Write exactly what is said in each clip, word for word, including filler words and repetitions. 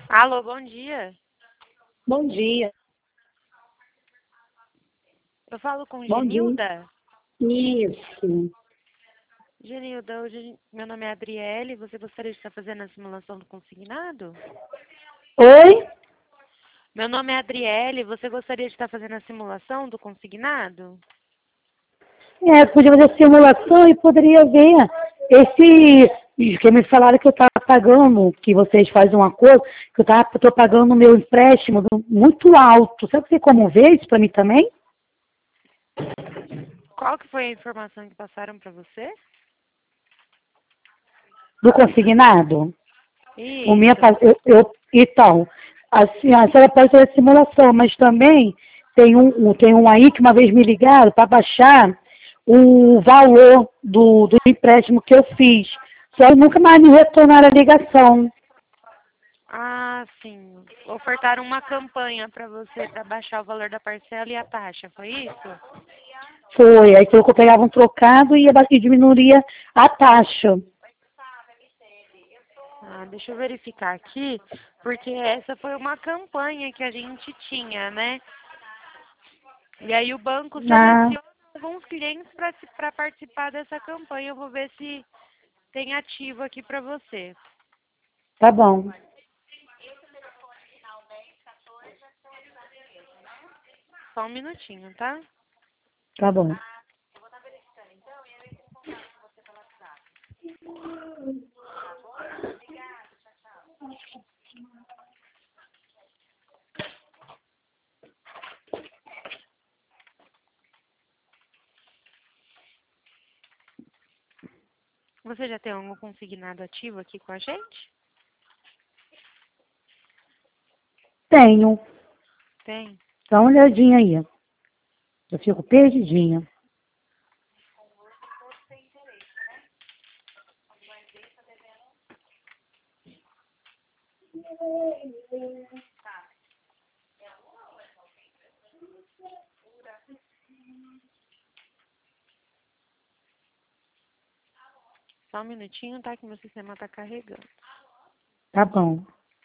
Alô, bom dia. Bom dia. Eu falo com Bom dia. Genilda. Isso. Genilda, hoje meu nome é Adriele. Você gostaria de estar fazendo a simulação do consignado? Oi? Meu nome é Adriele. Você gostaria de estar fazendo a simulação do consignado? É, podia fazer simulação e poderia ver esse que me falaram que eu estava pagando, que vocês fazem um acordo, que eu estou pagando o meu empréstimo muito alto. Sabe que tem como ver isso para mim também? Qual que foi a informação que passaram para você? Do consignado? O minha, Isso. eu, eu, então, assim, a senhora pode fazer simulação, mas também tem um, um- tem um aí que uma vez me ligaram para baixar o valor do, do empréstimo que eu fiz. Só que nunca mais me retornaram a ligação. Ah, sim. Ofertaram uma campanha para você para baixar o valor da parcela e a taxa, foi isso? Foi, aí falou que eu pegava um trocado e, ia ba- e diminuiria a taxa. Ah, deixa eu verificar aqui, porque essa foi uma campanha que a gente tinha, né? E aí o banco Ah, seleciona alguns clientes para participar dessa campanha. Eu vou ver se tem ativo aqui para você. tá bom, Só um minutinho, tá? tá bom. Você já tem algum consignado ativo aqui com a gente? Tenho. Tem. Dá uma olhadinha aí. Eu fico perdidinha. Só um minutinho, tá? Que meu sistema tá carregando. Tá bom.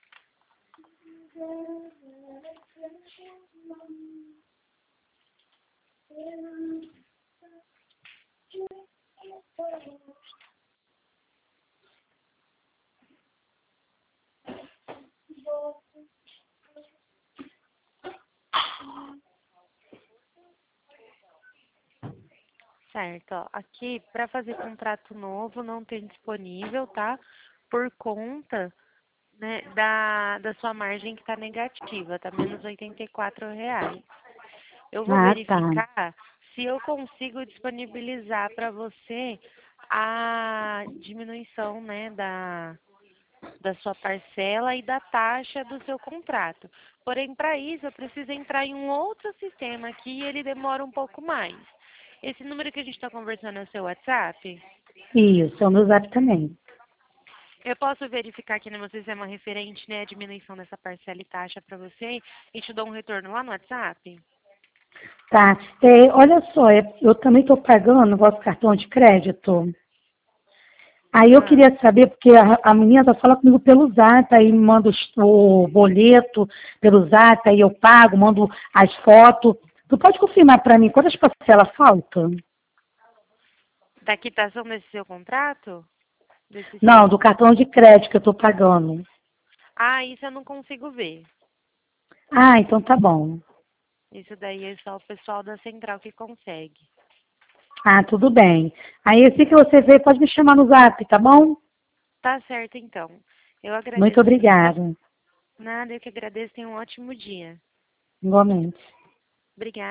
Certo, ó. Aqui, para fazer contrato novo, não tem disponível, tá? Por conta, né, da, da sua margem que está negativa, tá menos oitenta e quatro reais. Eu vou Ah, tá. verificar se eu consigo disponibilizar para você a diminuição, né, da, da sua parcela e da taxa do seu contrato. Porém, para isso, eu preciso entrar em um outro sistema aqui e ele demora um pouco mais. Esse número que a gente está conversando é o seu WhatsApp? Isso, é o meu zap também. Eu posso verificar aqui no meu sistema referente, né, a diminuição dessa parcela e taxa para você e te dou um retorno lá no WhatsApp? Tá. É, olha só, é, eu também estou pagando o vosso cartão de crédito. Aí eu Ah, queria saber, porque a, a menina só fala comigo pelo zap, aí me manda os- o boleto pelo zap, aí eu pago, mando as fotos. Tu pode confirmar para mim quantas parcelas faltam? da quitação desse seu contrato? Desse Não, do seu... cartão de crédito que eu estou pagando. Ah, isso eu não consigo ver. Ah, então tá bom. Isso daí é só o pessoal da central que consegue. Ah, tudo bem. Aí assim que você ver, pode me chamar no zap, tá bom? Tá certo, então. Eu Muito agradeço. obrigada. Nada, eu que agradeço. Tenha um ótimo dia. Igualmente. Obrigada.